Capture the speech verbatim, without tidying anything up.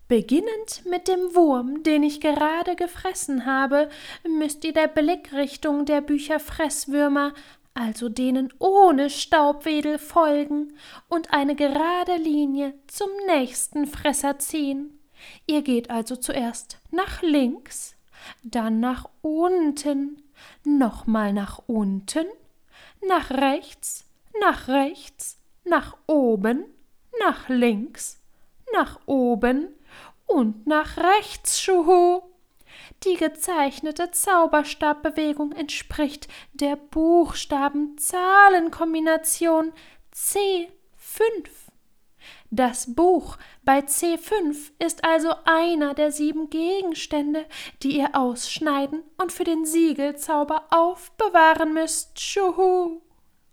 Beginnend mit dem Wurm, den ich gerade gefressen habe, müsst ihr der Blickrichtung der Bücherfresswürmer, also denen ohne Staubwedel, folgen und eine gerade Linie zum nächsten Fresser ziehen. Ihr geht also zuerst nach links, dann nach unten, nochmal nach unten, nach rechts, nach rechts, nach oben, nach links, nach oben und nach rechts, Schuhu. Die gezeichnete Zauberstabbewegung entspricht der Buchstaben-Zahlen-Kombination C fünf. Das Buch bei C fünf ist also einer der sieben Gegenstände, die ihr ausschneiden und für den Siegelzauber aufbewahren müsst, Schuhu.